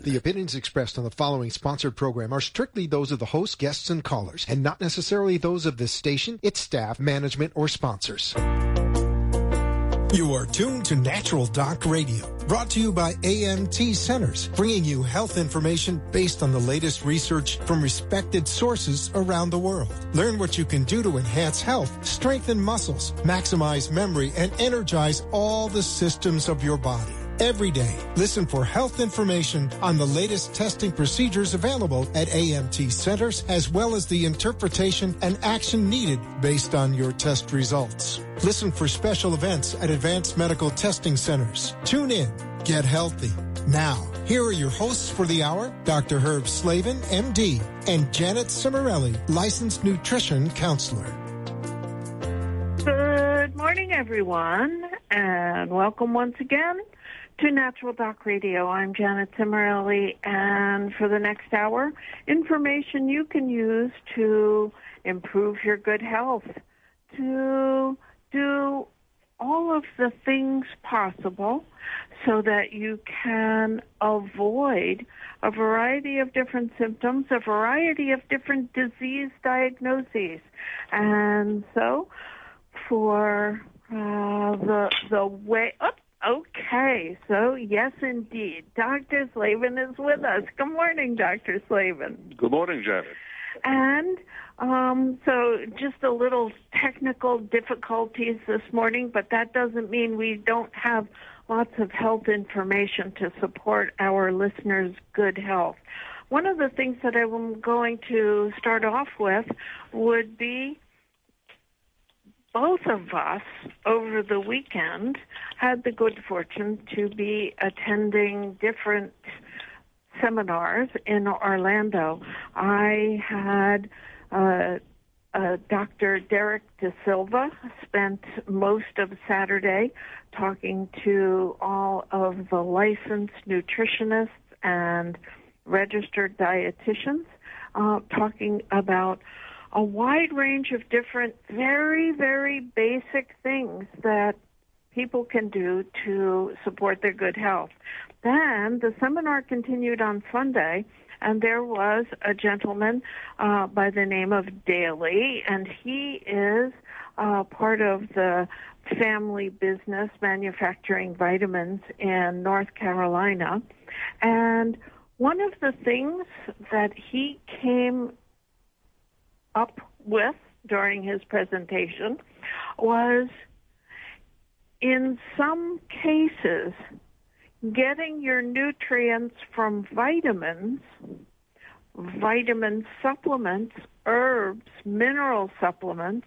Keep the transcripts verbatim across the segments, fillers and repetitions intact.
The opinions expressed on the following sponsored program are strictly those of the host, guests, and callers, and not necessarily those of this station, its staff, management, or sponsors. You are tuned to Natural Doc Radio, brought to you by A M T Centers, bringing you health information based on the latest research from respected sources around the world. Learn what you can do to enhance health, strengthen muscles, maximize memory, and energize all the systems of your body. Every day, listen for health information on the latest testing procedures available at A M T Centers, as well as the interpretation and action needed based on your test results. Listen for special events at Advanced Medical Testing Centers. Tune in. Get healthy. Now, here are your hosts for the hour, Doctor Herb Slavin, M D, and Janet Cimarelli, licensed nutrition counselor. Good morning, everyone, and welcome once again to Natural Doc Radio. I'm Janet Cimarelli, and for the next hour, information you can use to improve your good health, to do all of the things possible so that you can avoid a variety of different symptoms, a variety of different disease diagnoses. And so for uh, the the way... Oh, Okay, so yes, indeed. Doctor Slavin is with us. Good morning, Doctor Slavin. Good morning, Janet. And um, so just a little technical difficulties this morning, but that doesn't mean we don't have lots of health information to support our listeners' good health. One of the things that I'm going to start off with would be both of us over the weekend had the good fortune to be attending different seminars in Orlando. I had uh, uh, Doctor Derek De Silva spent most of Saturday talking to all of the licensed nutritionists and registered dietitians, uh, talking about a wide range of different, very, very basic things that people can do to support their good health. Then the seminar continued on Sunday, and there was a gentleman uh, by the name of Daly, and he is uh, part of the family business manufacturing vitamins in North Carolina. And one of the things that he came up with during his presentation was, in some cases, getting your nutrients from vitamins, vitamin supplements, herbs, mineral supplements,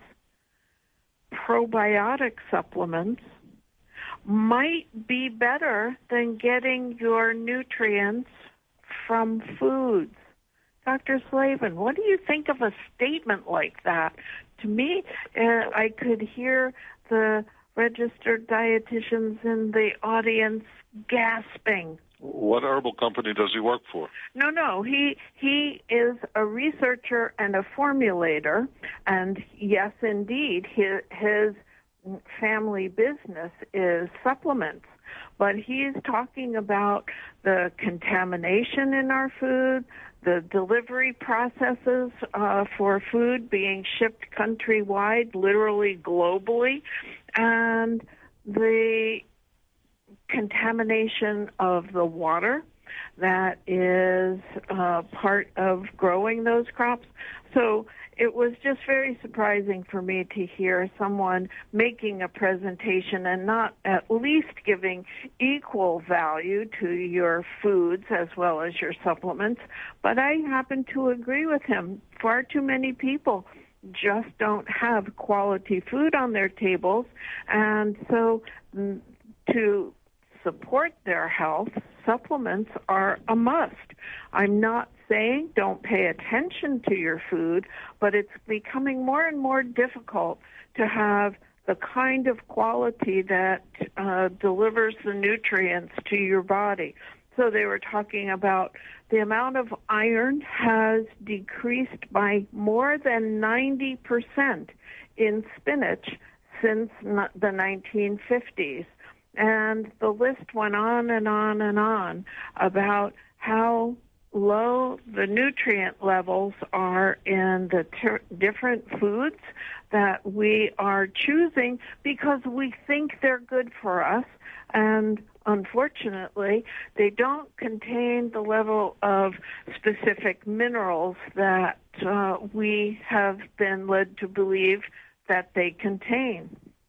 probiotic supplements might be better than getting your nutrients from foods. Doctor Slavin, what do you think of a statement like that? To me, uh, I could hear the registered dietitians in the audience gasping. What herbal company does he work for? No, no, he he is a researcher and a formulator, and yes, indeed, his, his family business is supplements. But he's talking about the contamination in our food, the delivery processes uh, for food being shipped countrywide, literally globally, and the contamination of the water that is uh, part of growing those crops. So it was just very surprising for me to hear someone making a presentation and not at least giving equal value to your foods as well as your supplements. But I happen to agree with him. Far too many people just don't have quality food on their tables, and so mm, to support their health, supplements are a must. I'm not saying don't pay attention to your food, but it's becoming more and more difficult to have the kind of quality that uh, delivers the nutrients to your body. So they were talking about the amount of iron has decreased by more than ninety percent in spinach since the nineteen fifties. And the list went on and on and on about how low the nutrient levels are in the ter- different foods that we are choosing because we think they're good for us, and unfortunately, they don't contain the level of specific minerals that uh, we have been led to believe that they contain.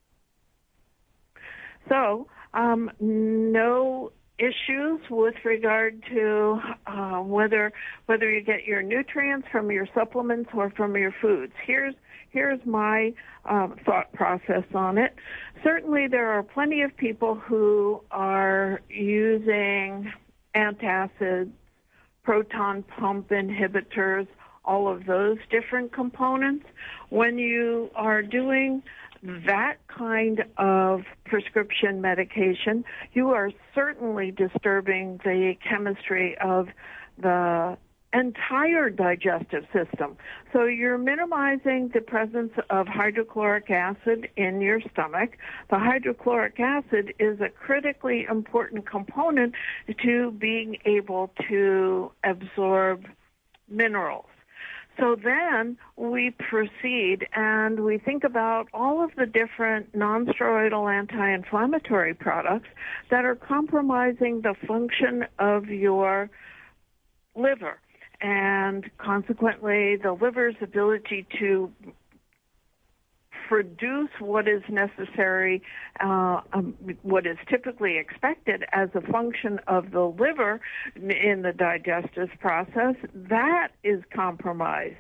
So, um, no issues with regard to uh, whether whether you get your nutrients from your supplements or from your foods. Here's here's my um, thought process on it. Certainly, there are plenty of people who are using antacids, proton pump inhibitors, all of those different components. When you are doing that kind of prescription medication, you are certainly disturbing the chemistry of the entire digestive system. So you're minimizing the presence of hydrochloric acid in your stomach. The hydrochloric acid is a critically important component to being able to absorb minerals. So then we proceed and we think about all of the different non-steroidal anti-inflammatory products that are compromising the function of your liver and consequently the liver's ability to produce what is necessary, uh, um, what is typically expected as a function of the liver in the digestive process, that is compromised.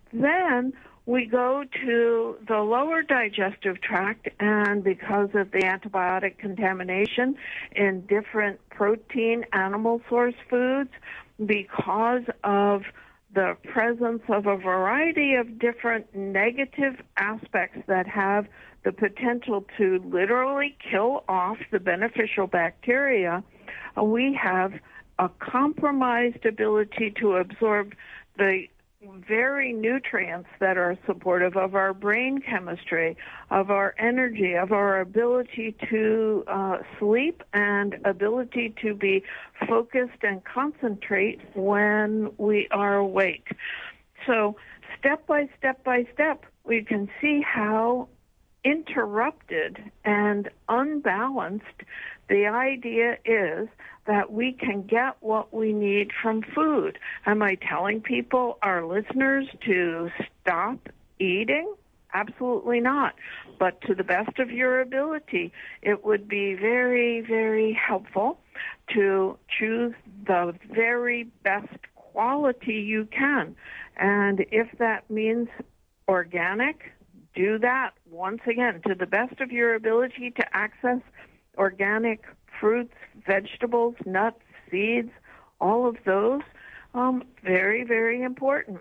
Then we go to the lower digestive tract, and because of the antibiotic contamination in different protein animal source foods, because of the presence of a variety of different negative aspects that have the potential to literally kill off the beneficial bacteria, uh, we have a compromised ability to absorb the very nutrients that are supportive of our brain chemistry, of our energy, of our ability to uh, sleep and ability to be focused and concentrate when we are awake. So step by step by step, we can see how interrupted and unbalanced the idea is that we can get what we need from food. Am I telling people, our listeners, to stop eating? Absolutely not. But to the best of your ability, it would be very, very helpful to choose the very best quality you can. And if that means organic, do that, once again, to the best of your ability to access organic fruits, vegetables, nuts, seeds, all of those, um, very, very important.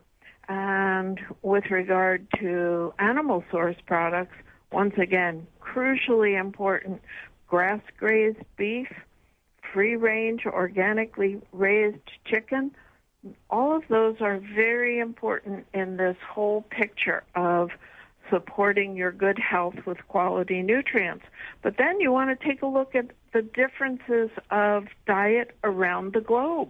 And with regard to animal source products, once again, crucially important, grass-grazed beef, free-range, organically raised chicken, all of those are very important in this whole picture of supporting your good health with quality nutrients. But then you want to take a look at the differences of diet around the globe.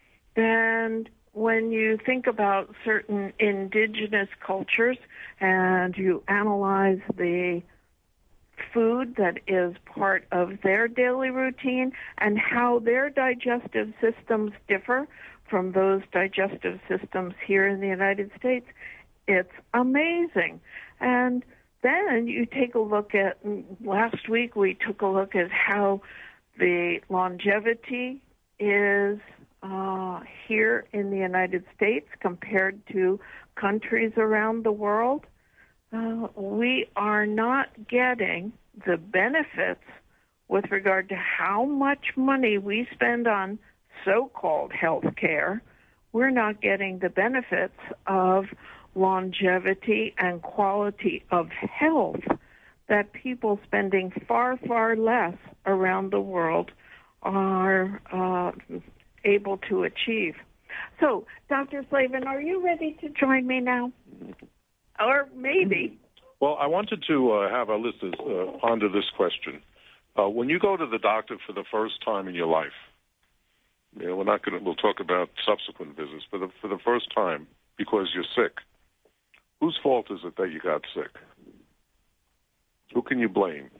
And when you think about certain indigenous cultures and you analyze the food that is part of their daily routine and how their digestive systems differ from those digestive systems here in the United States, it's amazing. And then you take a look at, last week we took a look at how the longevity is uh, here in the United States compared to countries around the world. Uh, we are not getting the benefits with regard to how much money we spend on so-called health care. We're not getting the benefits of longevity and quality of health that people spending far, far less around the world are uh, able to achieve. So, Doctor Slavin, are you ready to join me now? Or maybe. Well, I wanted to uh, have our listeners uh, ponder this question. Uh, when you go to the doctor for the first time in your life, you know, we're not going to, we'll talk about subsequent visits, but the, for the first time, because you're sick, whose fault is it that you got sick? Who can you blame?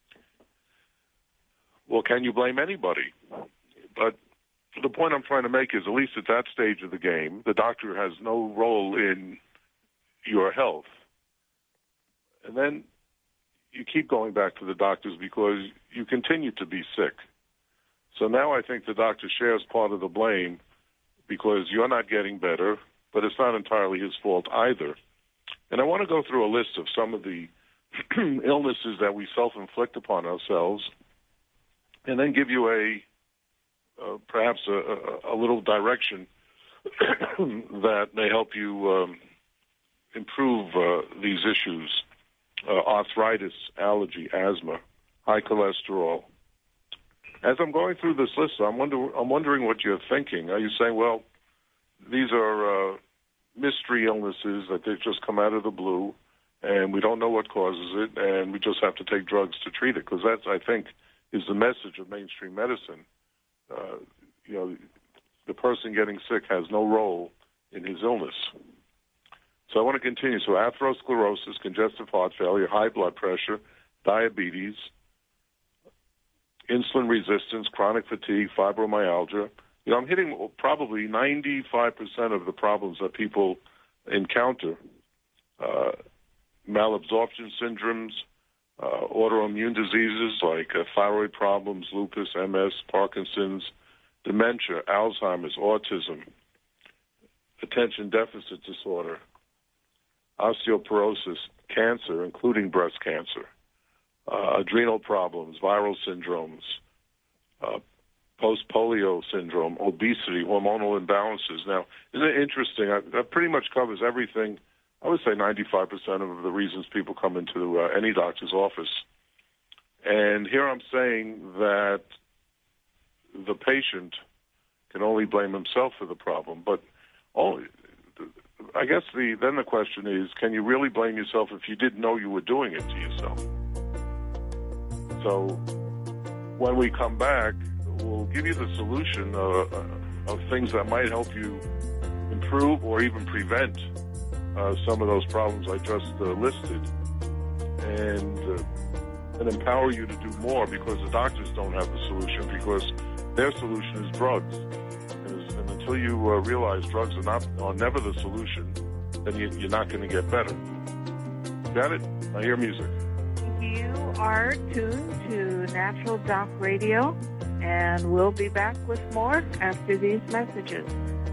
Well, can you blame anybody? But the point I'm trying to make is, at least at that stage of the game, the doctor has no role in your health. And then you keep going back to the doctors because you continue to be sick. So now I think the doctor shares part of the blame because you're not getting better, but it's not entirely his fault either. And I want to go through a list of some of the illnesses that we self-inflict upon ourselves, and then give you a uh, perhaps a, a, a little direction that may help you um, improve uh, these issues: uh, arthritis, allergy, asthma, high cholesterol. As I'm going through this list, I'm, wonder, I'm wondering what you're thinking. Are you saying, well, these are uh, mystery illnesses that they've just come out of the blue, and we don't know what causes it, and we just have to take drugs to treat it? Because that's, I think, is the message of mainstream medicine. Uh, you know, the person getting sick has no role in his illness. So I want to continue. So atherosclerosis, congestive heart failure, high blood pressure, diabetes, insulin resistance, chronic fatigue, fibromyalgia. You know, I'm hitting probably ninety-five percent of the problems that people encounter. Uh, malabsorption syndromes, uh, autoimmune diseases like uh, thyroid problems, lupus, M S, Parkinson's, dementia, Alzheimer's, autism, attention deficit disorder, osteoporosis, cancer, including breast cancer, uh, adrenal problems, viral syndromes, uh, post-polio syndrome, obesity, hormonal imbalances. Now, isn't it interesting? I, that pretty much covers everything. I would say ninety-five percent of the reasons people come into uh, any doctor's office. And here I'm saying that the patient can only blame himself for the problem. But only, I guess the then the question is, can you really blame yourself if you didn't know you were doing it to yourself? So when we come back, we'll give you the solution uh, of things that might help you improve or even prevent uh, some of those problems I just uh, listed, and, uh, and empower you to do more, because the doctors don't have the solution, because their solution is drugs. And, and until you uh, realize drugs are not are never the solution, then you, you're not going to get better. Got it? I hear music. You are tuned to Natural Doc Radio, and we'll be back with more after these messages.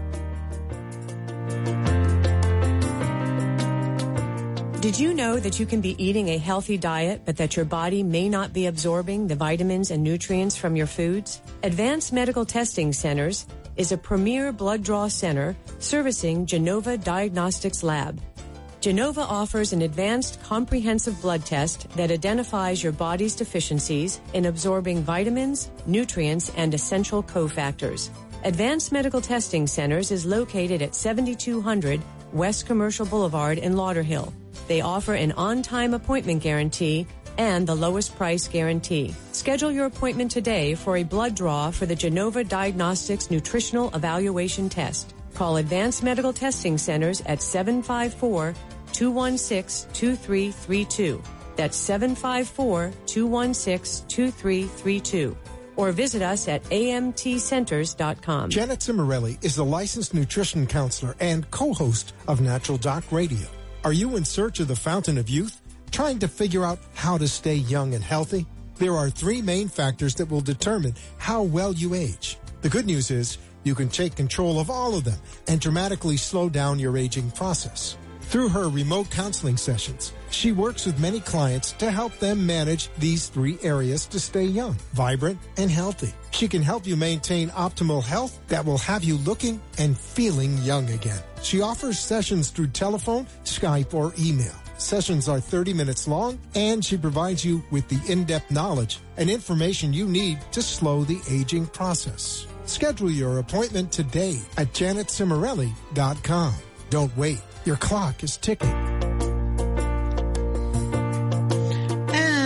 Did you know that you can be eating a healthy diet, but that your body may not be absorbing the vitamins and nutrients from your foods? Advanced Medical Testing Centers is a premier blood draw center servicing Genova Diagnostics Lab. Genova offers an advanced comprehensive blood test that identifies your body's deficiencies in absorbing vitamins, nutrients, and essential cofactors. Advanced Medical Testing Centers is located at seventy-two hundred West Commercial Boulevard in Lauderhill. They offer an on-time appointment guarantee and the lowest price guarantee. Schedule your appointment today for a blood draw for the Genova Diagnostics Nutritional Evaluation Test. Call Advanced Medical Testing Centers at seven five four, two one six, two three three two. That's seven five four, two one six, two three three two. Or visit us at A M T centers dot com. Janet Cimarelli is the licensed nutrition counselor and co-host of Natural Doc Radio. Are you in search of the fountain of youth? Trying to figure out how to stay young and healthy? There are three main factors that will determine how well you age. The good news is you can take control of all of them and dramatically slow down your aging process. Through her remote counseling sessions, she works with many clients to help them manage these three areas to stay young, vibrant, and healthy. She can help you maintain optimal health that will have you looking and feeling young again. She offers sessions through telephone, Skype, or email. Sessions are thirty minutes long, and she provides you with the in-depth knowledge and information you need to slow the aging process. Schedule your appointment today at janet cimarelli dot com. Don't wait. Your clock is ticking. And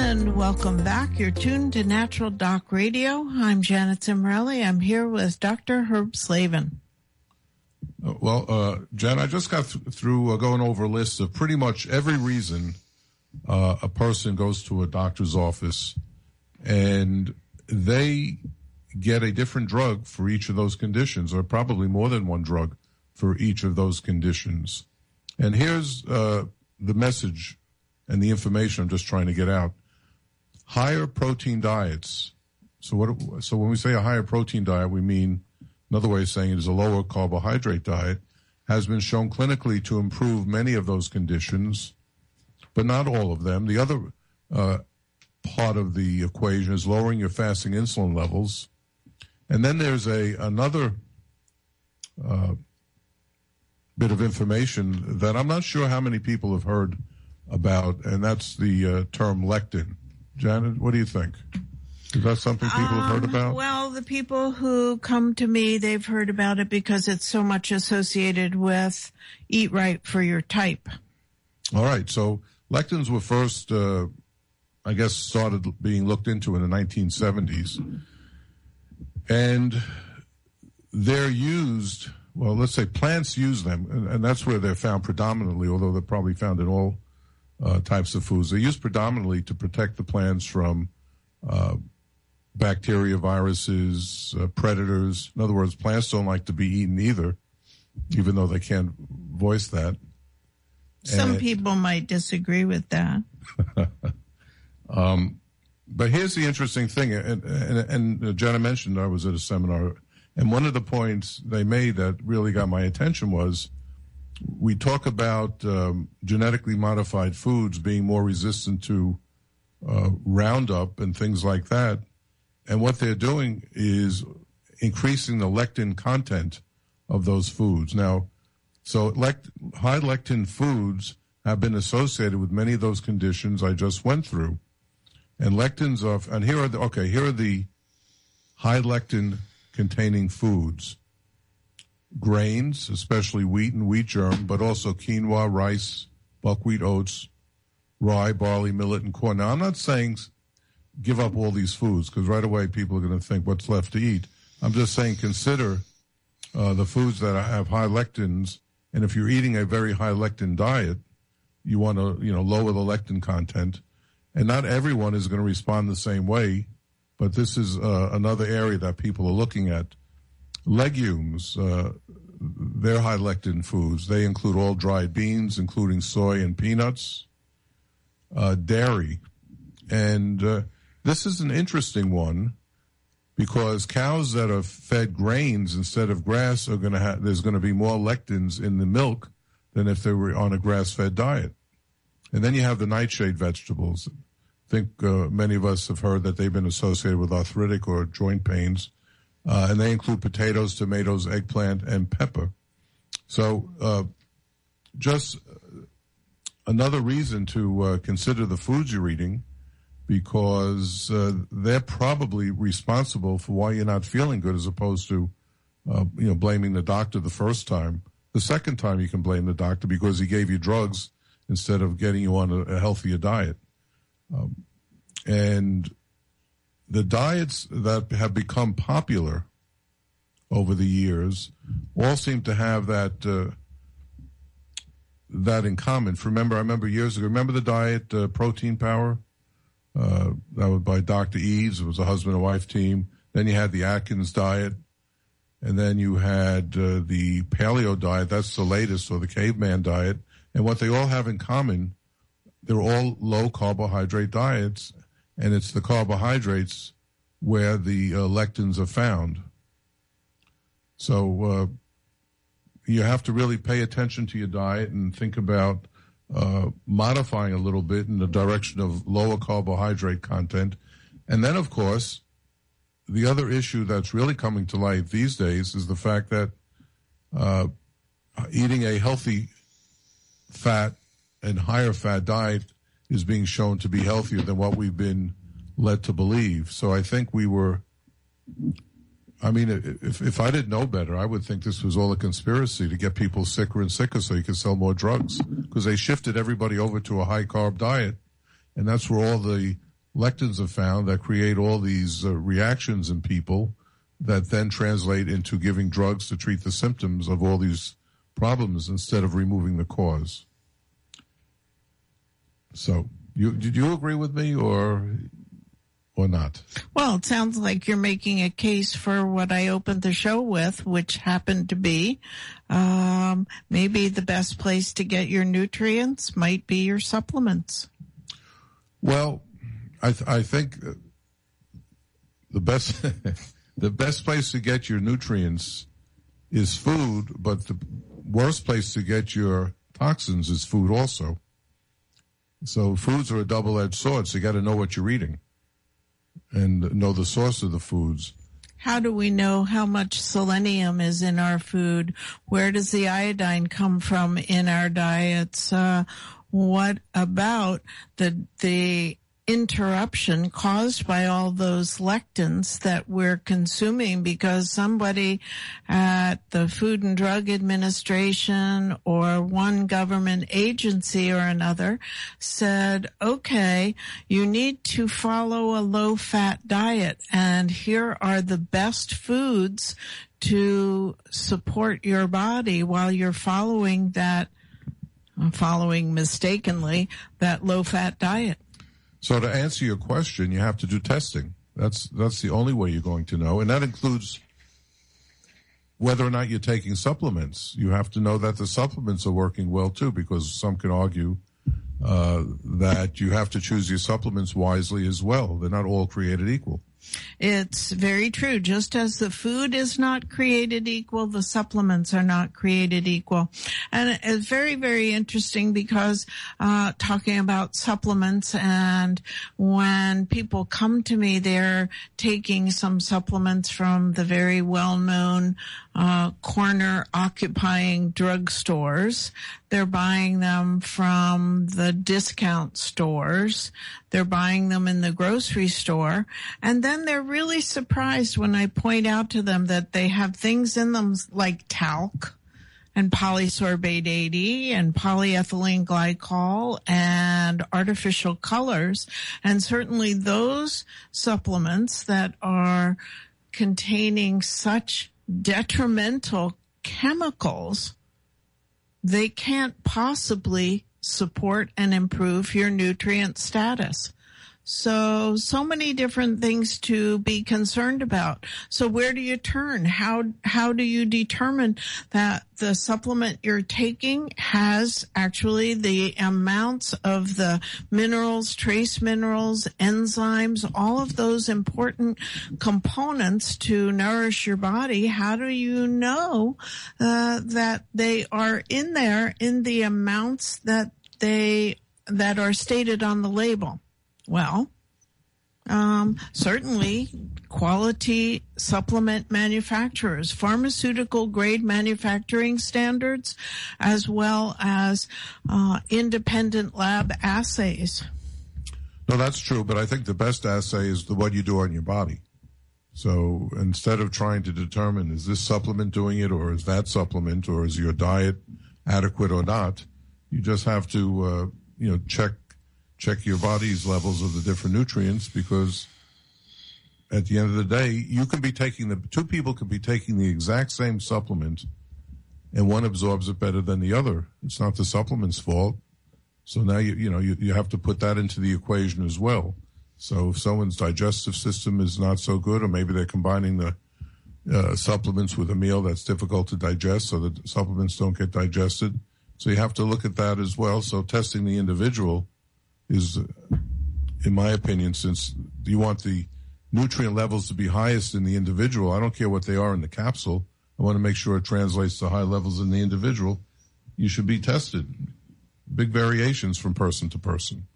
welcome back. You're tuned to Natural Doc Radio. I'm Janet Cimrelli. I'm here with Doctor Herb Slavin. Uh, well, uh, Jen, I just got th- through uh, going over a list of pretty much every reason uh, a person goes to a doctor's office, and they get a different drug for each of those conditions, or probably more than one drug for each of those conditions. And here's uh, the message and the information I'm just trying to get out. Higher protein diets. So what? So when we say a higher protein diet, we mean, another way of saying it is a lower carbohydrate diet, has been shown clinically to improve many of those conditions, but not all of them. The other uh, part of the equation is lowering your fasting insulin levels. And then there's a another uh, bit of information that I'm not sure how many people have heard about, and that's the uh, term lectin. Janet, what do you think? Is that something people um, have heard about? Well, the people who come to me, they've heard about it because it's so much associated with eat right for your type. All right. So lectins were first, uh, I guess, started being looked into in the nineteen seventies. And they're used, well, let's say plants use them, and, and that's where they're found predominantly, although they're probably found in all uh, types of foods. They're used predominantly to protect the plants from uh, bacteria, viruses, uh, predators. In other words, plants don't like to be eaten either, even though they can't voice that. Some and, people might disagree with that. um, but here's the interesting thing, and, and, and Jenna mentioned I was at a seminar, and one of the points they made that really got my attention was we talk about um, genetically modified foods being more resistant to uh, Roundup and things like that. And what they're doing is increasing the lectin content of those foods. Now, so lect- high lectin foods have been associated with many of those conditions I just went through. And lectins are, and here are the, okay, here are the high lectin containing foods. Grains, especially wheat and wheat germ, but also quinoa, rice, buckwheat, oats, rye, barley, millet, and corn. Now, I'm not saying give up all these foods, because right away people are going to think what's left to eat. I'm just saying consider uh, the foods that have high lectins, and if you're eating a very high lectin diet, you want to, you know, lower the lectin content. And not everyone is going to respond the same way, but this is uh, another area that people are looking at. Legumes, uh, they're high lectin foods. They include all dried beans, including soy and peanuts, uh, dairy. And uh, this is an interesting one because cows that are fed grains instead of grass are going to have, there's going to be more lectins in the milk than if they were on a grass-fed diet. And then you have the nightshade vegetables. I think uh, many of us have heard that they've been associated with arthritic or joint pains. Uh, and they include potatoes, tomatoes, eggplant, and pepper. So uh, just another reason to uh, consider the foods you're eating, because uh, they're probably responsible for why you're not feeling good, as opposed to uh, you know, blaming the doctor the first time. The second time you can blame the doctor because he gave you drugs instead of getting you on a, a healthier diet. Um, and the diets that have become popular over the years all seem to have that uh, that in common. Remember, I remember years ago, remember the diet uh, Protein Power? Uh, that was by Doctor Eads. It was a husband and wife team. Then you had the Atkins diet. And then you had uh, the paleo diet. That's the latest, or the caveman diet. And what they all have in common, they're all low carbohydrate diets. And it's the carbohydrates where the uh, lectins are found. So uh, you have to really pay attention to your diet and think about uh, modifying a little bit in the direction of lower carbohydrate content. And then, of course, the other issue that's really coming to light these days is the fact that uh, eating a healthy fat and higher fat diet is being shown to be healthier than what we've been led to believe. So I think we were, I mean, if, if I didn't know better, I would think this was all a conspiracy to get people sicker and sicker so you could sell more drugs, because they shifted everybody over to a high-carb diet, and that's where all the lectins are found that create all these uh, reactions in people that then translate into giving drugs to treat the symptoms of all these problems instead of removing the cause. So, you, did you agree with me or or not? Well, it sounds like you're making a case for what I opened the show with, which happened to be um, maybe the best place to get your nutrients might be your supplements. Well, I, th- I think the best the best place to get your nutrients is food, but the worst place to get your toxins is food also. So foods are a double-edged sword, so you got to know what you're eating and know the source of the foods. How do we know how much selenium is in our food? Where does the iodine come from in our diets? Uh, what about the the interruption caused by all those lectins that we're consuming because somebody at the Food and Drug Administration or one government agency or another said, okay, you need to follow a low-fat diet, and here are the best foods to support your body while you're following that, following mistakenly, that low-fat diet. So to answer your question, you have to do testing. That's that's the only way you're going to know, and that includes whether or not you're taking supplements. You have to know that the supplements are working well too, because some can argue uh, that you have to choose your supplements wisely as well. They're not all created equal. It's very true. Just as the food is not created equal, the supplements are not created equal. And it's very, very interesting because uh talking about supplements, and when people come to me, they're taking some supplements from the very well-known uh corner occupying drugstores. They're buying them from the discount stores. They're buying them in the grocery store. And then they're really surprised when I point out to them that they have things in them like talc and polysorbate eighty and polyethylene glycol and artificial colors. And certainly those supplements that are containing such detrimental chemicals, they can't possibly support and improve your nutrient status. So, so many different things to be concerned about. So where do you turn? How, how do you determine that the supplement you're taking has actually the amounts of the minerals, trace minerals, enzymes, all of those important components to nourish your body? How do you know uh, that they are in there in the amounts that they, that are stated on the label? Well, um, certainly quality supplement manufacturers, pharmaceutical grade manufacturing standards, as well as uh, independent lab assays. No, that's true, but I think the best assay is the what you do on your body. So instead of trying to determine is this supplement doing it or is that supplement or is your diet adequate or not, you just have to, uh, you know, check check your body's levels of the different nutrients, because at the end of the day, you can be taking the, two people could be taking the exact same supplement and one absorbs it better than the other. It's not the supplement's fault. So now you, you know, you, you have to put that into the equation as well. So if someone's digestive system is not so good, or maybe they're combining the uh, supplements with a meal that's difficult to digest, so the supplements don't get digested. So you have to look at that as well. So testing the individual is, in my opinion, since you want the nutrient levels to be highest in the individual, I don't care what they are in the capsule. I want to make sure it translates to high levels in the individual. You should be tested. Big variations from person to person.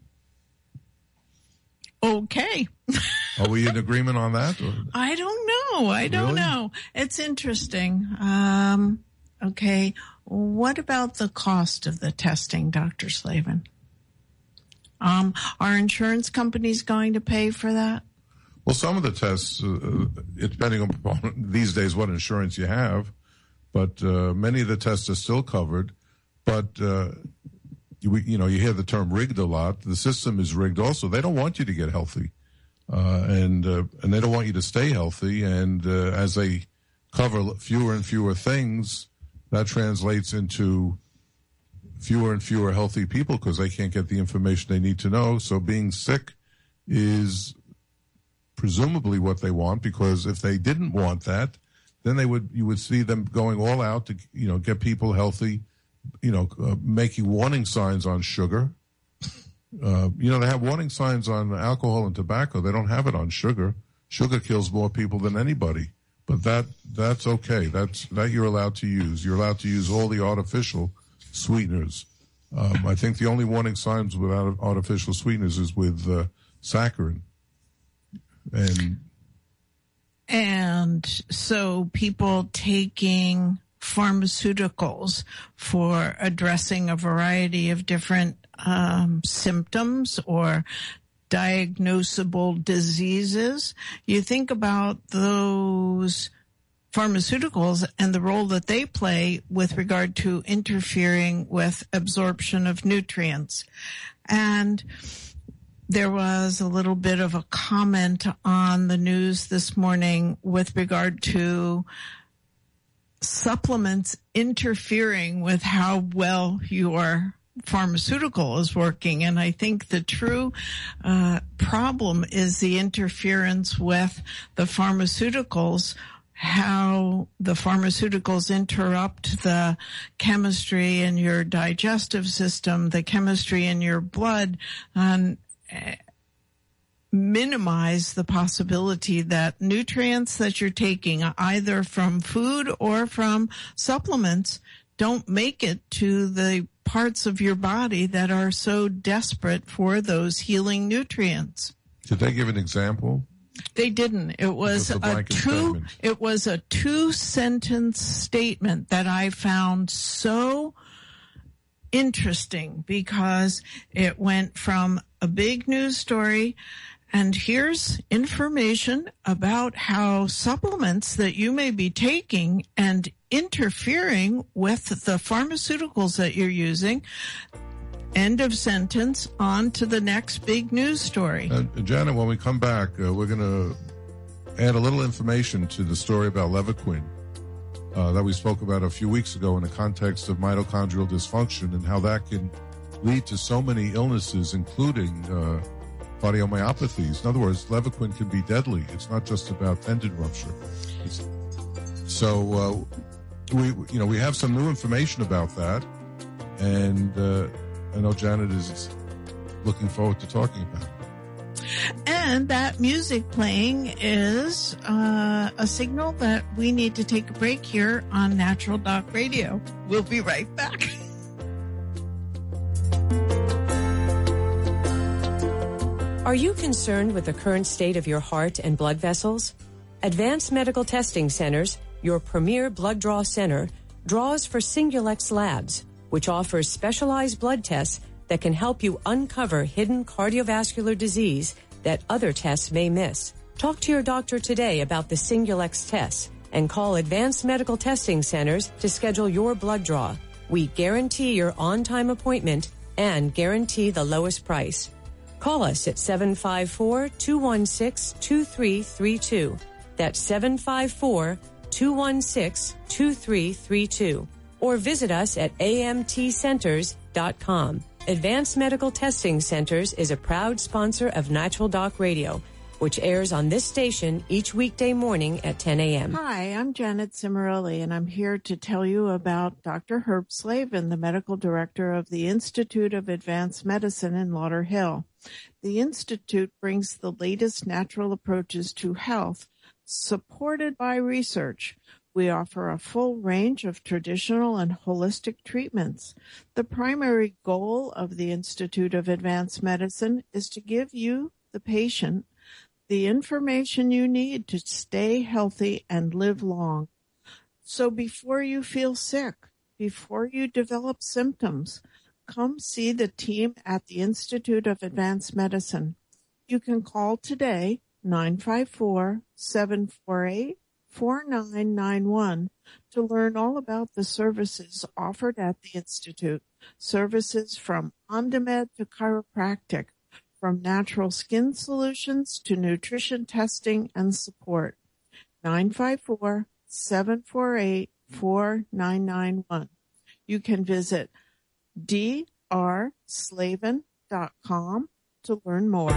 Okay. Are we in agreement on that? Or? I don't know. I don't Really? know. It's interesting. Um, okay. What about the cost of the testing, Doctor Slavin? Um, are insurance companies going to pay for that? Well, some of the tests, uh, it, depending on these days what insurance you have, but uh, many of the tests are still covered. But uh, you, you know, you hear the term rigged a lot. The system is rigged also. They don't want you to get healthy. Uh, and, uh, and they don't want you to stay healthy. And, uh, as they cover fewer and fewer things, that translates into fewer and fewer healthy people because they can't get the information they need to know. So being sick is presumably what they want, because if they didn't want that, then they would, you would see them going all out to, you know, get people healthy, you know, uh, making warning signs on sugar. Uh, you know, they have warning signs on alcohol and tobacco. They don't have it on sugar. Sugar kills more people than anybody. But that, that's okay. That's, that you're allowed to use. You're allowed to use all the artificial sweeteners. Um, I think the only warning signs without artificial sweeteners is with, uh, saccharin. And, and so people taking pharmaceuticals for addressing a variety of different um, symptoms or diagnosable diseases. You think about those pharmaceuticals and the role that they play with regard to interfering with absorption of nutrients. And there was a little bit of a comment on the news this morning with regard to supplements interfering with how well your pharmaceutical is working. And I think the true uh, problem is the interference with the pharmaceuticals, how the pharmaceuticals interrupt the chemistry in your digestive system, the chemistry in your blood, and minimize the possibility that nutrients that you're taking either from food or from supplements don't make it to the parts of your body that are so desperate for those healing nutrients. Did they give an example? They didn't. It was a, a two, statement. It was a two sentence statement that I found so interesting because it went from a big news story, and here's information about how supplements that you may be taking and interfering with the pharmaceuticals that you're using. End of sentence. On to the next big news story. Uh, Janet, when we come back, uh, we're going to add a little information to the story about Levaquin uh, that we spoke about a few weeks ago in the context of mitochondrial dysfunction and how that can lead to so many illnesses, including uh, cardiomyopathies. In other words, Levaquin can be deadly. It's not just about tendon rupture. It's, so uh, we, you know, we have some new information about that, and uh, I know Janet is looking forward to talking about it. And that music playing is uh, a signal that we need to take a break here on Natural Doc Radio. We'll be right back. Are you concerned with the current state of your heart and blood vessels? Advanced Medical Testing Centers, your premier blood draw center, draws for Singulex Labs, which offers specialized blood tests that can help you uncover hidden cardiovascular disease that other tests may miss. Talk to your doctor today about the Singulex tests and call Advanced Medical Testing Centers to schedule your blood draw. We guarantee your on-time appointment and guarantee the lowest price. Call us at seven five four, two one six, two three three two. That's seven five four, two one six, two three three two. Or visit us at A M T centers dot com. Advanced Medical Testing Centers is a proud sponsor of Natural Doc Radio, which airs on this station each weekday morning at ten a.m. Hi, I'm Janet Cimarelli, and I'm here to tell you about Doctor Herb Slavin, the medical director of the Institute of Advanced Medicine in Lauderhill. The Institute brings the latest natural approaches to health, supported by research. We offer a full range of traditional and holistic treatments. The primary goal of the Institute of Advanced Medicine is to give you, the patient, the information you need to stay healthy and live long. So before you feel sick, before you develop symptoms, come see the team at the Institute of Advanced Medicine. You can call today, nine five four, seven four eight, four nine nine one to learn all about the services offered at the Institute. Services from OnDemand to chiropractic, from natural skin solutions to nutrition testing and support. nine five four, seven four eight, four nine nine one. You can visit d r slavin dot com to learn more.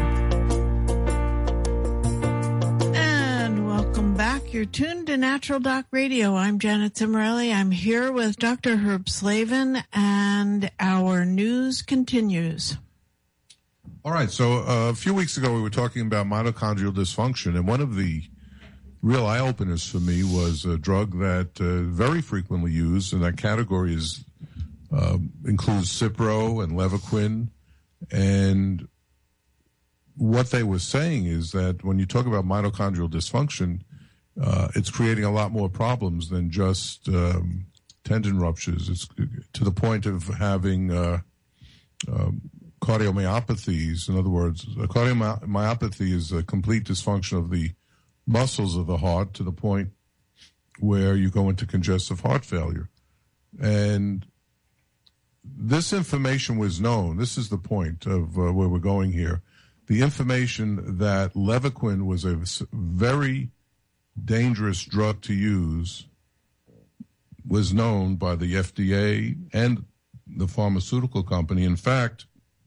And welcome back. You're tuned to Natural Doc Radio. I'm Janet Zimmerelli. I'm here with Doctor Herb Slavin, and our news continues. All right. So uh, a few weeks ago, we were talking about mitochondrial dysfunction, and one of the real eye-openers for me was a drug that uh, very frequently used, and that category is uh, includes Cipro and Levaquin. And what they were saying is that when you talk about mitochondrial dysfunction, uh, it's creating a lot more problems than just um, tendon ruptures. It's to the point of having uh, uh, cardiomyopathies. In other words, a cardiomyopathy is a complete dysfunction of the muscles of the heart to the point where you go into congestive heart failure. And this information was known. This is the point of uh, where we're going here. The information that Levaquin was a very dangerous drug to use was known by the F D A and the pharmaceutical company. In fact,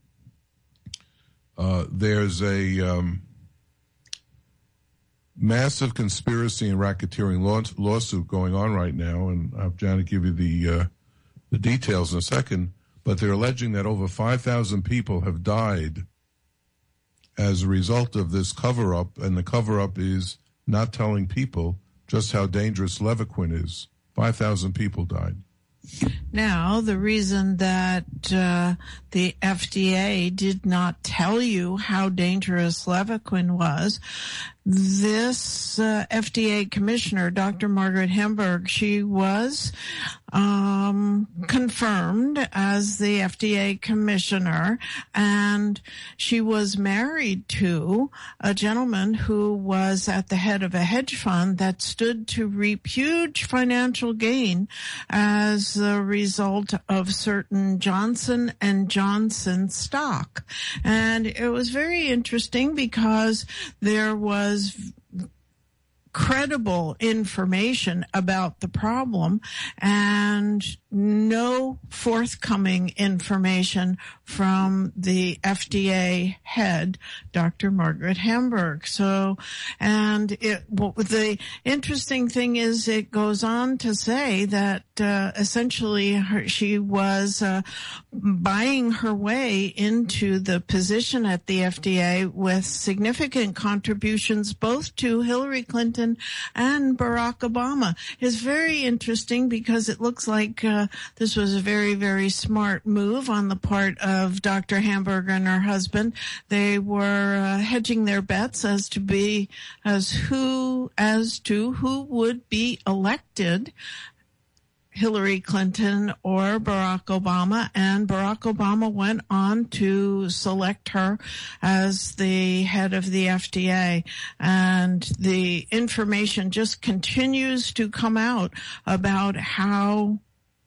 uh, there's a um, massive conspiracy and racketeering law- lawsuit going on right now, and I'll have Janet give you the uh, the details in a second, but they're alleging that over five thousand people have died as a result of this cover-up, and the cover-up is not telling people just how dangerous Levaquin is. five thousand people died. Now, the reason that uh, the F D A did not tell you how dangerous Levaquin was, this uh, F D A commissioner, Doctor Margaret Hamburg, she was um, confirmed as the F D A commissioner, and she was married to a gentleman who was at the head of a hedge fund that stood to reap huge financial gain as a result of certain Johnson and Johnson stock. And it was very interesting because there was credible information about the problem and no forthcoming information from the F D A head, Doctor Margaret Hamburg. So, and it, well, the interesting thing is it goes on to say that uh, essentially her, she was uh, buying her way into the position at the F D A with significant contributions both to Hillary Clinton and Barack Obama. It's very interesting because it looks like uh, this was a very, very smart move on the part of Doctor Hamburg and her husband. They were uh, hedging their bets as to be as who as to who would be elected, Hillary Clinton or Barack Obama, and Barack Obama went on to select her as the head of the F D A. And the information just continues to come out about how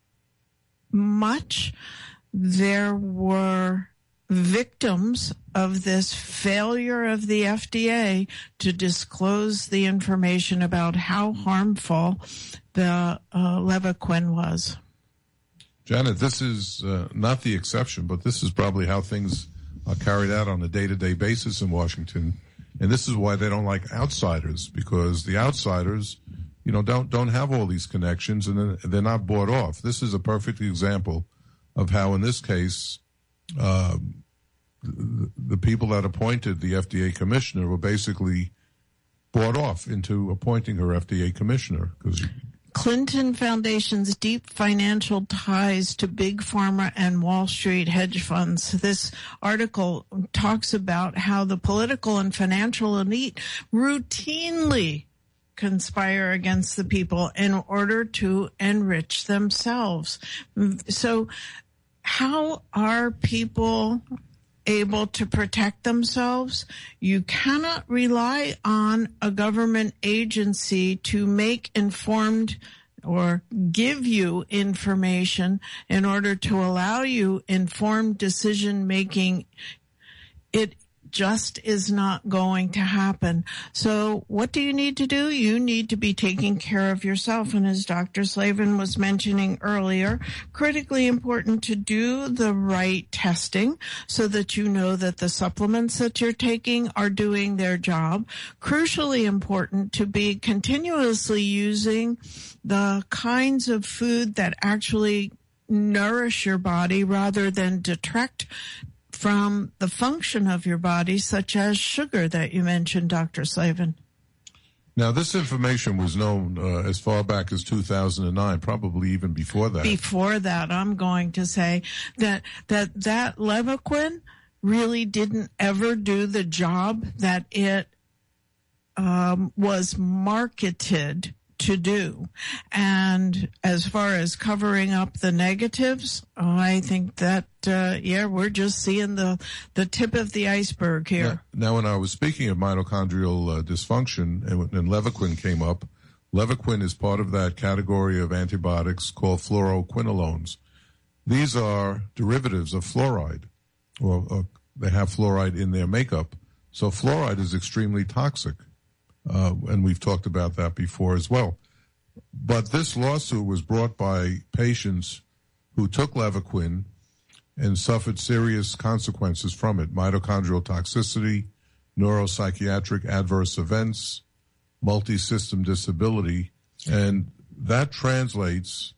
much there were victims of this failure of the F D A to disclose the information about how harmful the uh, Levaquin was. Janet, this is uh, not the exception, but this is probably how things are carried out on a day-to-day basis in Washington. And this is why they don't like outsiders, because the outsiders, you know, don't don't have all these connections, and they're not bought off. This is a perfect example of how, in this case, uh, the, the people that appointed the F D A commissioner were basically bought off into appointing her F D A commissioner. Because Clinton Foundation's deep financial ties to Big Pharma and Wall Street hedge funds. This article talks about how the political and financial elite routinely conspire against the people in order to enrich themselves. So how are people able to protect themselves. You cannot rely on a government agency to make informed or give you information in order to allow you informed decision making. It just is not going to happen. So what do you need to do? You need to be taking care of yourself. And as Doctor Slavin was mentioning earlier, critically important to do the right testing so that you know that the supplements that you're taking are doing their job. Crucially important to be continuously using the kinds of food that actually nourish your body rather than detract from the function of your body, such as sugar that you mentioned, Doctor Slavin. Now, this information was known uh, as far back as two thousand nine, probably even before that. Before that, I'm going to say that that, that Levaquin really didn't ever do the job that it um, was marketed to do. And as far as covering up the negatives, I think that, uh, yeah, we're just seeing the, the tip of the iceberg here. Now, now when I was speaking of mitochondrial uh, dysfunction and, and Levaquin came up, Levaquin is part of that category of antibiotics called fluoroquinolones. These are derivatives of fluoride, or, or they have fluoride in their makeup. So fluoride is extremely toxic. Uh, and we've talked about that before as well. But this lawsuit was brought by patients who took Levaquin and suffered serious consequences from it: mitochondrial toxicity, neuropsychiatric adverse events, multi-system disability, and that translates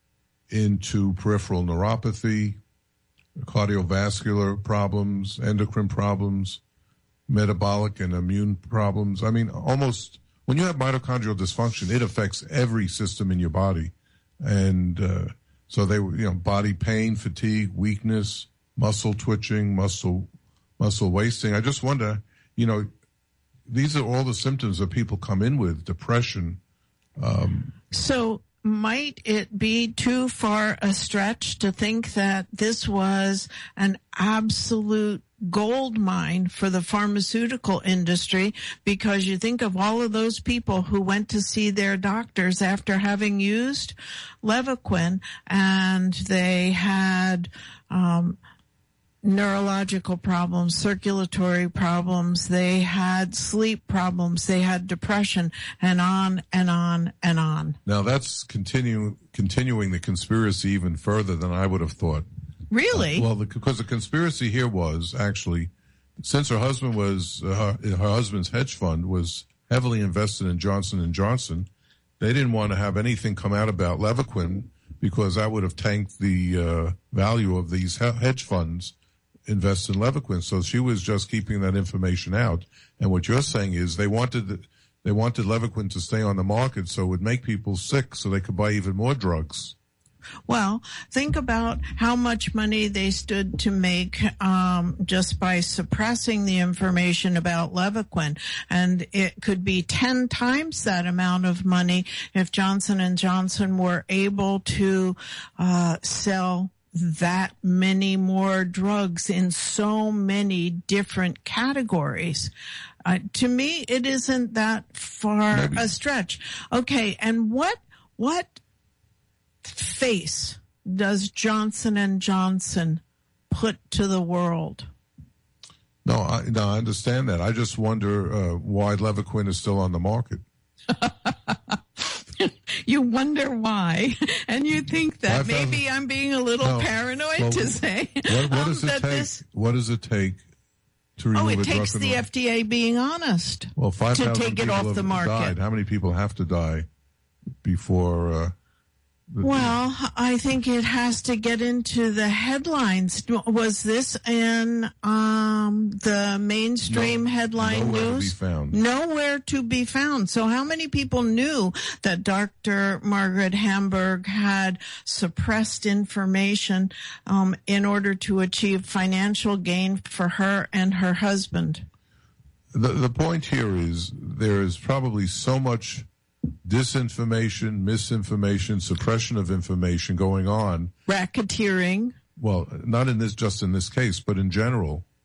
into peripheral neuropathy, cardiovascular problems, endocrine problems, metabolic and immune problems. I mean, almost when you have mitochondrial dysfunction, it affects every system in your body. And uh, so they, you know, body pain, fatigue, weakness, muscle twitching, muscle muscle wasting. I just wonder, you know, these are all the symptoms that people come in with, depression. Um, so might it be too far a stretch to think that this was an absolute gold mine for the pharmaceutical industry, because you think of all of those people who went to see their doctors after having used Levaquin, and they had um, neurological problems, circulatory problems, they had sleep problems, they had depression, and on and on and on. Now that's continue, continuing the conspiracy even further than I would have thought. Really? Uh, well, the, because the conspiracy here was actually, since her husband was, uh, her, her husband's hedge fund was heavily invested in Johnson and Johnson, they didn't want to have anything come out about Levaquin because that would have tanked the uh, value of these hedge funds invested in Levaquin. So she was just keeping that information out. And what you're saying is they wanted they wanted Levaquin to stay on the market so it would make people sick so they could buy even more drugs. Well, think about how much money they stood to make um, just by suppressing the information about Levaquin, and it could be ten times that amount of money if Johnson and Johnson were able to uh, sell that many more drugs in so many different categories. Uh, to me, it isn't that far Maybe. a stretch. Okay, and what what face does Johnson and Johnson put to the world? No, I, no, I understand that. I just wonder uh, why Levaquin is still on the market. You wonder why, and you think that maybe I'm being a little no, paranoid well, to say. What, what does um, it take? This, what does it take to remove oh, it a drug takes from the the F D A being honest. Well, five to thousand take it people off have the market. died. How many people have to die before? Uh, Well, I think it has to get into the headlines. Was this in um, the mainstream no, headline nowhere news? To be found. Nowhere to be found. So how many people knew that Doctor Margaret Hamburg had suppressed information um, in order to achieve financial gain for her and her husband? The, the point here is there is probably so much disinformation, misinformation, suppression of information going on. Racketeering. Well, not in this, just in this case, but in general,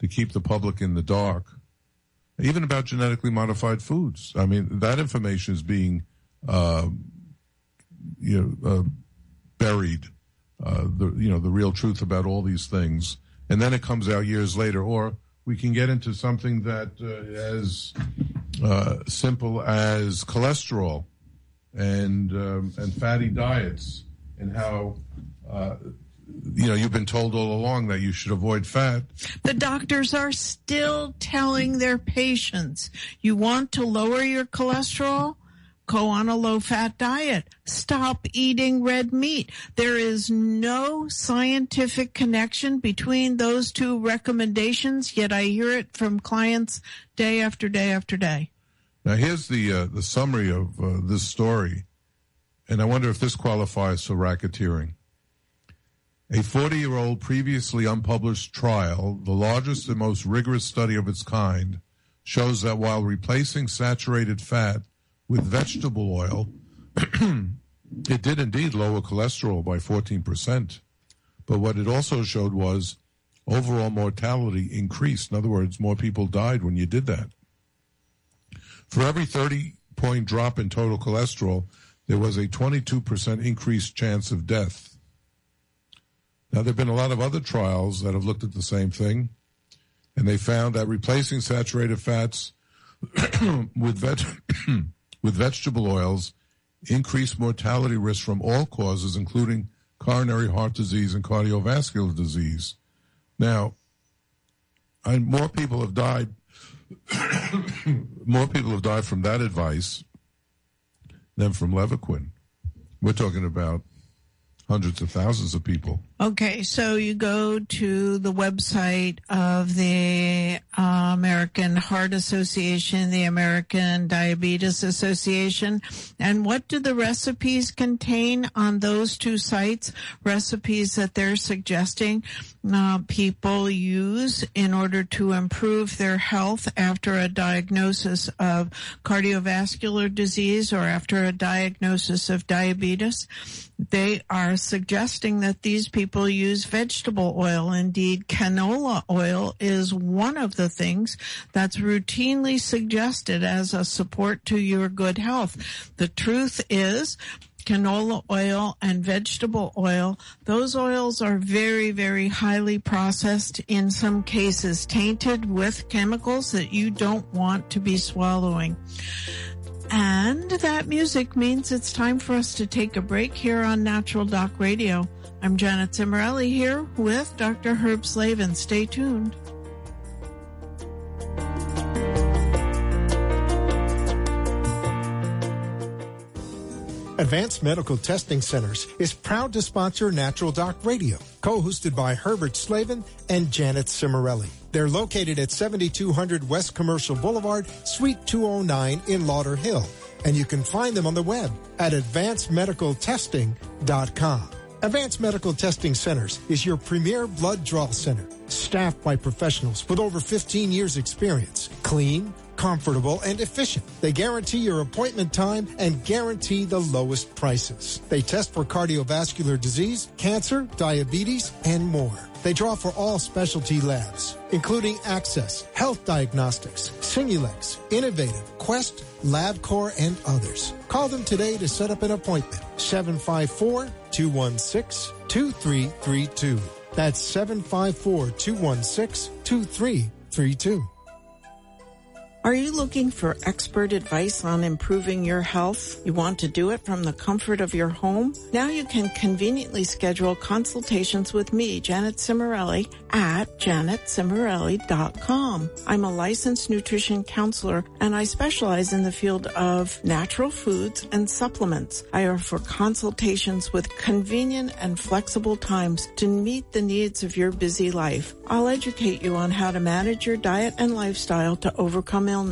to keep the public in the dark, even about genetically modified foods. I mean, that information is being uh, you know, uh, buried, uh, the you know the real truth about all these things, and then it comes out years later. Or we can get into something that uh, as uh, simple as cholesterol and um, and fatty diets, and how uh, you know you've been told all along that you should avoid fat. The doctors are still telling their patients, you want to lower your cholesterol? Go on a low-fat diet. Stop eating red meat. There is no scientific connection between those two recommendations, yet I hear it from clients day after day after day. Now, here's the uh, the summary of uh, this story, and I wonder if this qualifies for racketeering. A forty-year-old previously unpublished trial, the largest and most rigorous study of its kind, shows that while replacing saturated fat with vegetable oil, it did indeed lower cholesterol by fourteen percent. But what it also showed was overall mortality increased. In other words, more people died when you did that. For every thirty-point drop in total cholesterol, there was a twenty-two percent increased chance of death. Now, there have been a lot of other trials that have looked at the same thing, and they found that replacing saturated fats with veg- with vegetable oils increased mortality risk from all causes, including coronary heart disease and cardiovascular disease. Now, I, more people have died. more people have died from that advice than from Levaquin. We're talking about hundreds of thousands of people. Okay, so you go to the website of the uh, American Heart Association, the American Diabetes Association, and what do the recipes contain on those two sites? Recipes that they're suggesting uh, people use in order to improve their health after a diagnosis of cardiovascular disease or after a diagnosis of diabetes. They are suggesting that these people use vegetable oil. Indeed, canola oil is one of the things that's routinely suggested as a support to your good health. The truth is, canola oil and vegetable oil, those oils are very, very highly processed, in some cases tainted with chemicals that you don't want to be swallowing. And that music means it's time for us to take a break here on Natural Doc Radio. I'm Janet Cimarelli here with Doctor Herb Slavin. Stay tuned. Advanced Medical Testing Centers is proud to sponsor Natural Doc Radio, co-hosted by Herbert Slavin and Janet Cimarelli. They're located at seventy-two hundred West Commercial Boulevard, Suite two oh nine in Lauderhill. And you can find them on the web at advanced medical testing dot com. Advanced Medical Testing Centers is your premier blood draw center, staffed by professionals with over fifteen years experience. Clean, comfortable, and efficient. They guarantee your appointment time and guarantee the lowest prices. They test for cardiovascular disease, cancer, diabetes, and more. They draw for all specialty labs, including Access, Health Diagnostics, Simulex, Innovative, Quest, LabCorp, and others. Call them today to set up an appointment. seven five four, two one six, two three three two. That's seven five four, two one six, two three three two. Are you looking for expert advice on improving your health? You want to do it from the comfort of your home? Now you can conveniently schedule consultations with me, Janet Cimarelli, at janet cimarelli dot com. I'm a licensed nutrition counselor, and I specialize in the field of natural foods and supplements. I offer consultations with convenient and flexible times to meet the needs of your busy life. I'll educate you on how to manage your diet and lifestyle to overcome illness.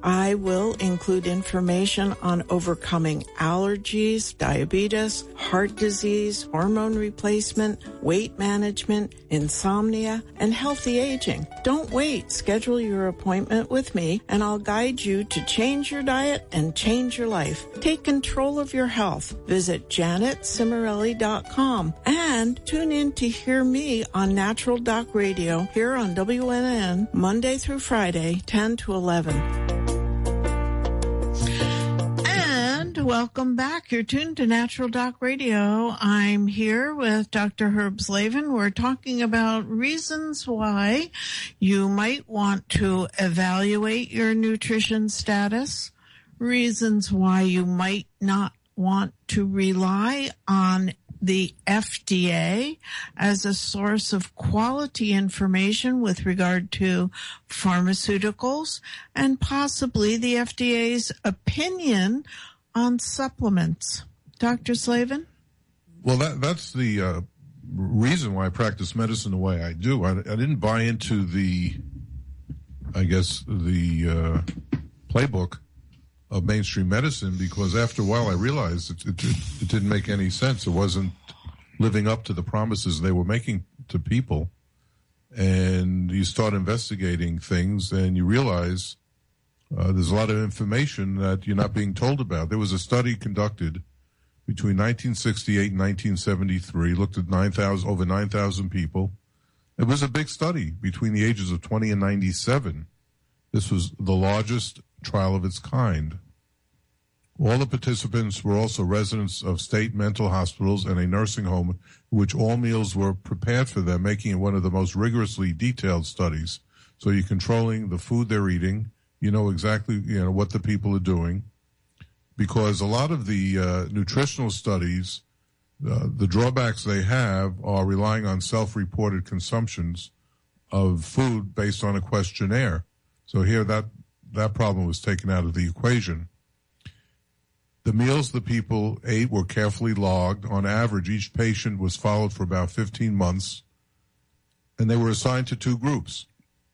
I will include information on overcoming allergies, diabetes, heart disease, hormone replacement, weight management, insomnia, and healthy aging. Don't wait. Schedule your appointment with me, and I'll guide you to change your diet and change your life. Take control of your health. Visit janet cimarelli dot com and tune in to hear me on Natural Doc Radio here on W N N Monday through Friday, ten to eleven. And welcome back. You're tuned to Natural Doc Radio. I'm here with Doctor Herb Slavin. We're talking about reasons why you might want to evaluate your nutrition status, reasons why you might not want to rely on the F D A as a source of quality information with regard to pharmaceuticals, and possibly the F D A's opinion on supplements. Doctor Slavin? Well, that, that's the uh, reason why I practice medicine the way I do. I, I didn't buy into the, I guess, the uh, playbook of mainstream medicine, because after a while I realized it, it, it didn't make any sense. It wasn't living up to the promises they were making to people. And you start investigating things and you realize uh, there's a lot of information that you're not being told about. There was a study conducted between nineteen sixty-eight and nineteen seventy-three, looked at nine thousand, over nine thousand people. It was a big study between the ages of twenty and ninety-seven. This was the largest trial of its kind. All the participants were also residents of state mental hospitals and a nursing home, in which all meals were prepared for them, making it one of the most rigorously detailed studies. So you're controlling the food they're eating. You know exactly, you know, what the people are doing. Because a lot of the uh, nutritional studies, uh, the drawbacks they have are relying on self-reported consumptions of food based on a questionnaire. So here that that problem was taken out of the equation. The meals the people ate were carefully logged. On average, each patient was followed for about fifteen months, and they were assigned to two groups.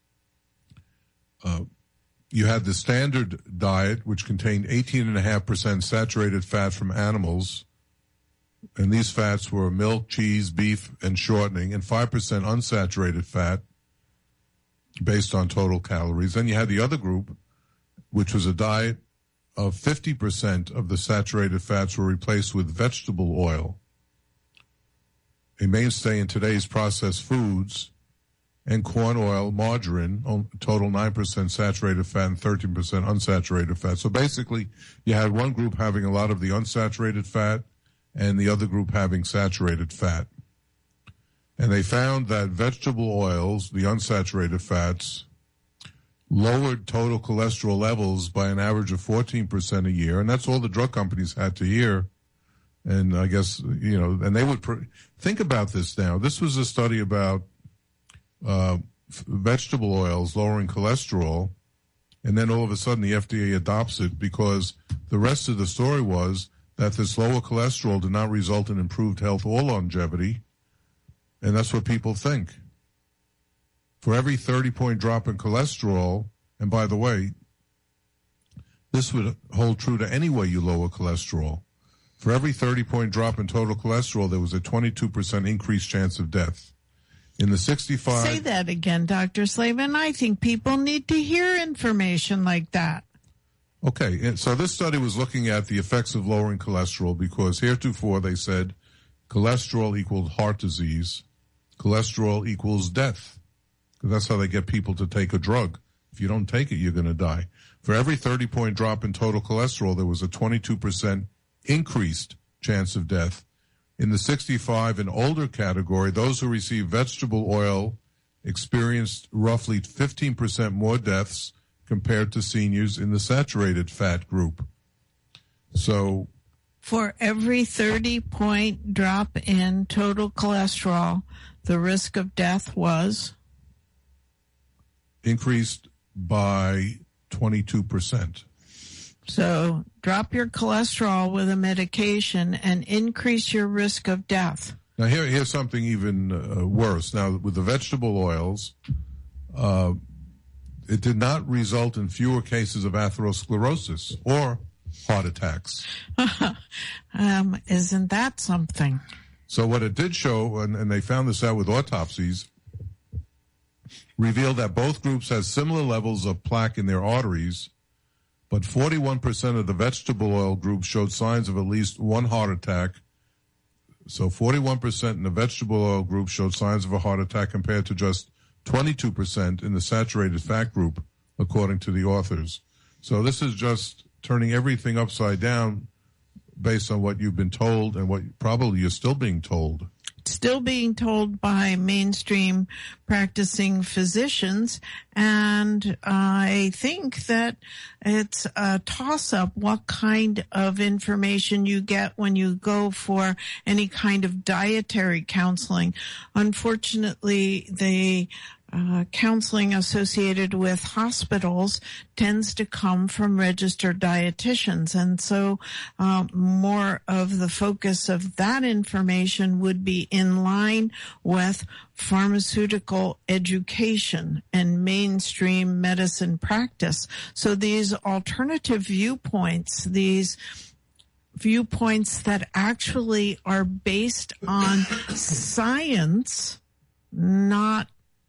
Uh, you had the standard diet, which contained eighteen point five percent saturated fat from animals, and these fats were milk, cheese, beef, and shortening, and five percent unsaturated fat based on total calories. Then you had the other group, which was a diet of fifty percent of the saturated fats were replaced with vegetable oil, a mainstay in today's processed foods, and corn oil, margarine, total nine percent saturated fat and thirteen percent unsaturated fat. So basically, you had one group having a lot of the unsaturated fat and the other group having saturated fat. And they found that vegetable oils, the unsaturated fats, lowered total cholesterol levels by an average of fourteen percent a year. And that's all the drug companies had to hear. And I guess, you know, and they would pr- think about this now. This was a study about uh, f- vegetable oils lowering cholesterol. And then all of a sudden the F D A adopts it because the rest of the story was that this lower cholesterol did not result in improved health or longevity. And that's what people think. For every thirty-point drop in cholesterol, and by the way, this would hold true to any way you lower cholesterol. For every thirty-point drop in total cholesterol, there was a twenty-two percent increased chance of death. In the sixty-five... Say that again, Doctor Slavin. I think people need to hear information like that. Okay, and so this study was looking at the effects of lowering cholesterol because heretofore they said cholesterol equaled heart disease, cholesterol equals death. That's how they get people to take a drug. If you don't take it, you're going to die. For every thirty-point drop in total cholesterol, there was a twenty-two percent increased chance of death. In the sixty-five and older category, those who received vegetable oil experienced roughly fifteen percent more deaths compared to seniors in the saturated fat group. So, for every thirty-point drop in total cholesterol, the risk of death was increased by twenty-two percent. So drop your cholesterol with a medication and increase your risk of death. Now here, here's something even uh, worse. Now with the vegetable oils, uh, it did not result in fewer cases of atherosclerosis or heart attacks. um, isn't that something? So what it did show, and, and they found this out with autopsies, revealed that both groups had similar levels of plaque in their arteries, but forty-one percent of the vegetable oil group showed signs of at least one heart attack. So forty-one percent in the vegetable oil group showed signs of a heart attack compared to just twenty-two percent in the saturated fat group, according to the authors. So this is just turning everything upside down based on what you've been told and what probably you're still being told. Still being told by mainstream practicing physicians, and I think that it's a toss-up what kind of information you get when you go for any kind of dietary counseling. Unfortunately, the Uh, counseling associated with hospitals tends to come from registered dietitians. And so uh, more of the focus of that information would be in line with pharmaceutical education and mainstream medicine practice. So these alternative viewpoints, these viewpoints that actually are based on science, not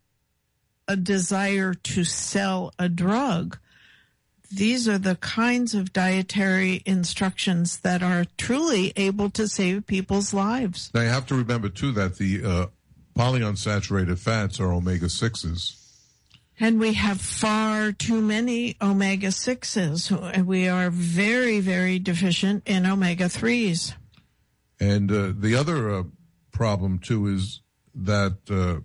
a desire to sell a drug. These are the kinds of dietary instructions that are truly able to save people's lives. Now you have to remember too that the uh, polyunsaturated fats are omega sixes. And we have far too many omega sixes. We are very, very deficient in omega threes. And uh, the other uh, problem too is that uh,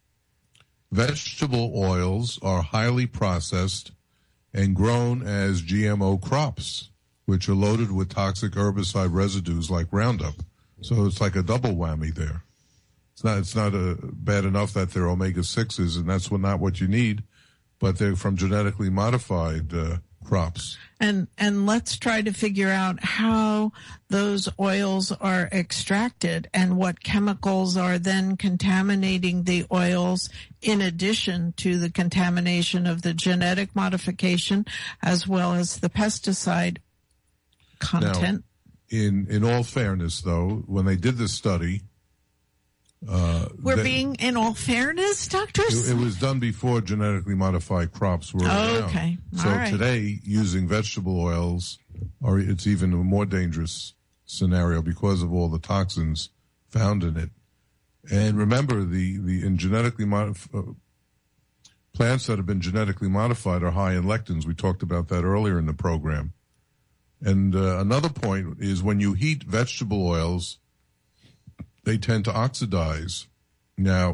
vegetable oils are highly processed and grown as G M O crops, which are loaded with toxic herbicide residues like Roundup. So it's like a double whammy there. It's not, it's not a, bad enough that they're omega sixes, and that's what, not what you need, but they're from genetically modified uh, crops. And and let's try to figure out how those oils are extracted and what chemicals are then contaminating the oils, in addition to the contamination of the genetic modification as well as the pesticide content. Now, in in all fairness, though, when they did this study, Uh, We're they, being, in all fairness, doctors? It, it was done before genetically modified crops were around. Okay. All so right. today, using vegetable oils, or it's even a more dangerous scenario because of all the toxins found in it. And remember, the, the in genetically mod- uh, plants that have been genetically modified are high in lectins. We talked about that earlier in the program. And uh, another point is when you heat vegetable oils, they tend to oxidize. Now,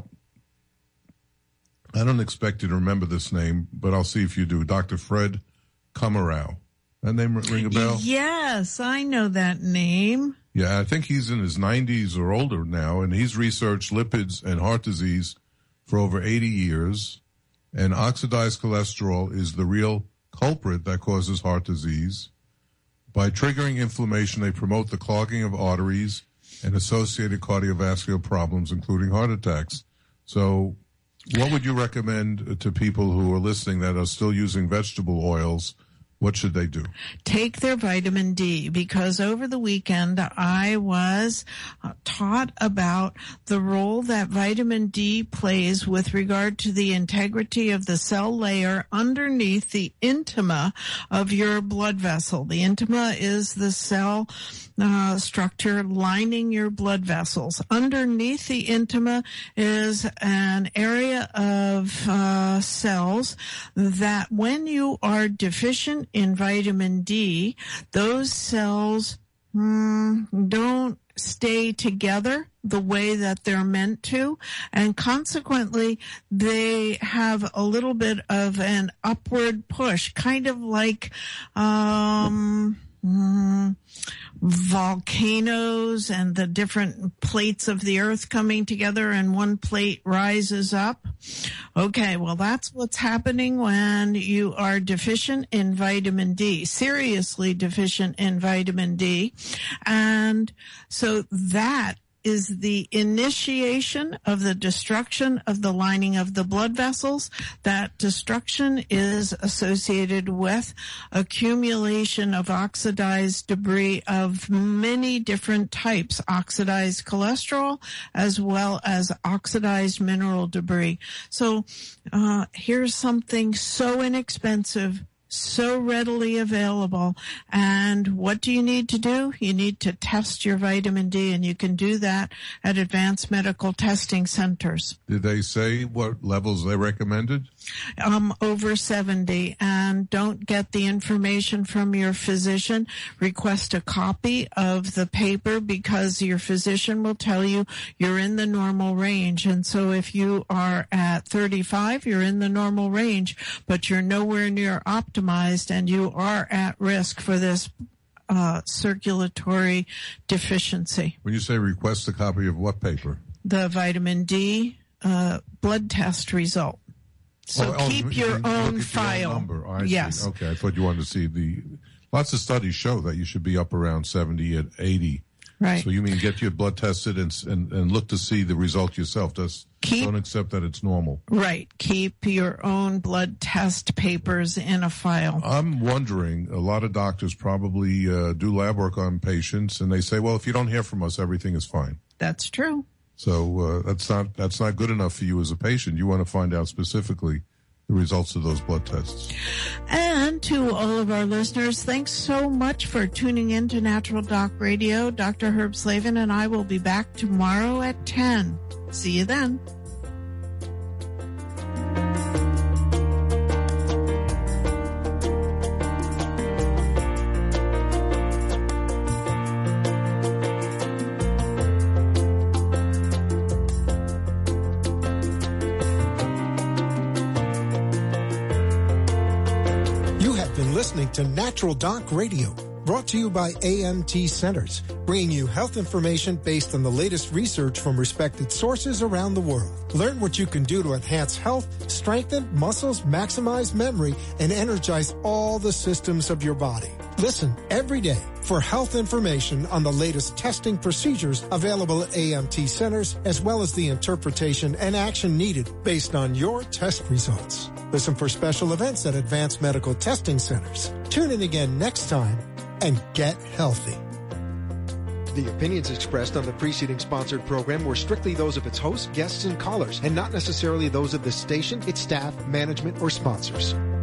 I don't expect you to remember this name, but I'll see if you do. Doctor Fred Kummerow. That name ring a bell? Yes, I know that name. Yeah, I think he's in his nineties or older now, and he's researched lipids and heart disease for over eighty years. And oxidized cholesterol is the real culprit that causes heart disease. By triggering inflammation, they promote the clogging of arteries and associated cardiovascular problems, including heart attacks. So what would you recommend to people who are listening that are still using vegetable oils? What should they do? Take their vitamin D, because over the weekend I was taught about the role that vitamin D plays with regard to the integrity of the cell layer underneath the intima of your blood vessel. The intima is the cell uh, structure lining your blood vessels. Underneath the intima is an area of uh, cells that when you are deficient in vitamin D, those cells mm, don't stay together the way that they're meant to, and consequently they have a little bit of an upward push, kind of like um mm, volcanoes and the different plates of the earth coming together, and one plate rises up. Okay, well, that's what's happening when you are deficient in vitamin D, seriously deficient in vitamin D. And so that is the initiation of the destruction of the lining of the blood vessels. That destruction is associated with accumulation of oxidized debris of many different types, oxidized cholesterol as well as oxidized mineral debris. So uh, here's something so inexpensive, so readily available. And what do you need to do? You need to test your vitamin D, and you can do that at advanced medical testing centers. Did they say what levels they recommended? Um, over seventy. And don't get the information from your physician. Request a copy of the paper, because your physician will tell you you're in the normal range. And so if you are at thirty-five, you're in the normal range, but you're nowhere near optimized, and you are at risk for this uh, circulatory deficiency. When you say request a copy of what paper? The vitamin D uh, blood test result. So oh, keep oh, your you own your file. Own number. I yes. See. Okay, I thought you wanted to see the. Lots of studies show that you should be up around seventy at eighty. Right. So you mean get your blood tested and and, and look to see the result yourself. Just keep, don't accept that it's normal. Right. Keep your own blood test papers in a file. I'm wondering, a lot of doctors probably uh, do lab work on patients, and they say, well, if you don't hear from us, everything is fine. That's true. So uh, that's not that's not good enough for you as a patient. You want to find out specifically the results of those blood tests. And to all of our listeners, thanks so much for tuning in to Natural Doc Radio. Doctor Herb Slavin and I will be back tomorrow at ten. See you then. Listening to Natural Doc Radio, brought to you by A M T Centers, bringing you health information based on the latest research from respected sources around the world. Learn what you can do to enhance health, strengthen muscles, maximize memory, and energize all the systems of your body. Listen every day for health information on the latest testing procedures available at A M T Centers, as well as the interpretation and action needed based on your test results. Listen for special events at Advanced Medical Testing Centers. Tune in again next time and get healthy. The opinions expressed on the preceding sponsored program were strictly those of its hosts, guests, and callers, and not necessarily those of the station, its staff, management, or sponsors.